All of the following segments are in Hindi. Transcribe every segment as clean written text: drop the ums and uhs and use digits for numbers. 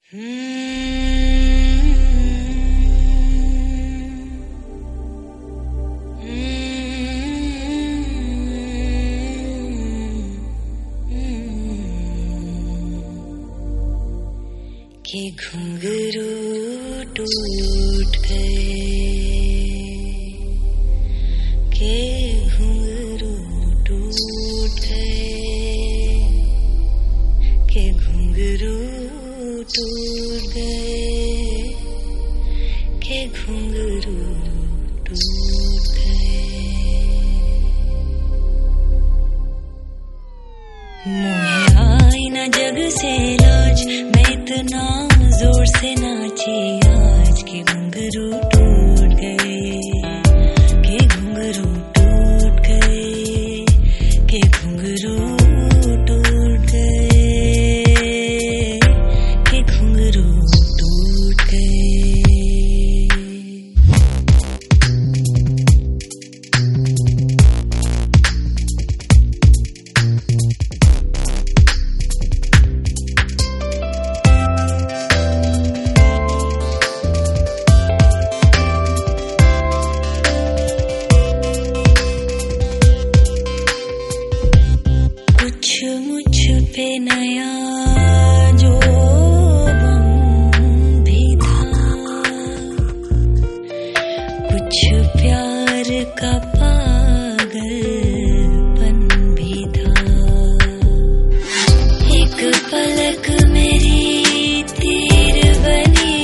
कि घुंघरू टूट गए, कि घुंघरू टूट गए, कि घुंघरू टूट गए, कि घुंघरू टूट गए। मोहे आई न जग से लाज, मैं इतना जोर से नाची आज कि घुंघरू टूट गए, कि घुंघरू टूट गए, कि घुंघरू टूट गए, कि घुंघरू टूट गए। मुझ पे नया जो गम भी था, कुछ प्यार का पागलपन भी था। एक पलक मेरी तीर बनी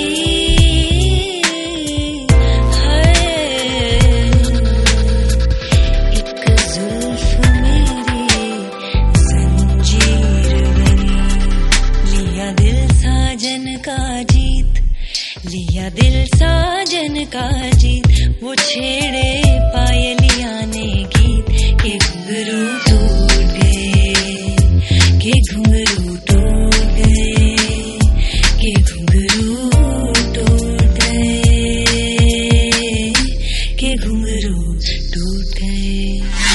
है, एक जुल्फ मेरी लिया दिल साजन का जीत, वो छेड़े पायलिया ने गीत, के घुंघरू टूट गए, के घुंघरू टूट गए, के घुंघरू टूट गए, के घुंघरू टूट गए।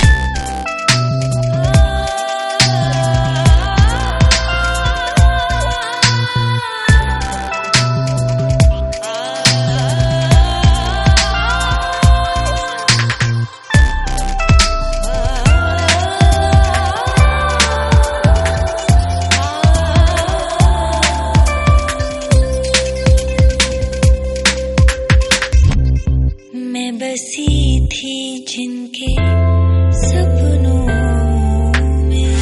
बसी थी जिनके सपनों में,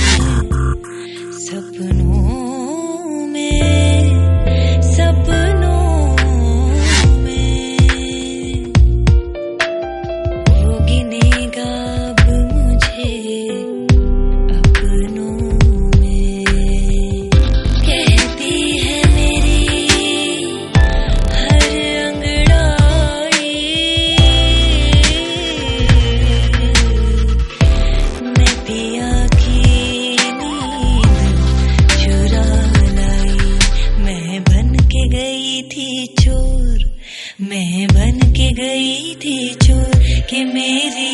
सपनों में, सपनों में, वो गिनेगा अब मुझे अपनों में। कहती है मेरी हर अंगड़ाई, पिया की नींद चुरा लाई। मैं बन के गई थी चोर, मैं बन के गई थी चोर, कि मेरी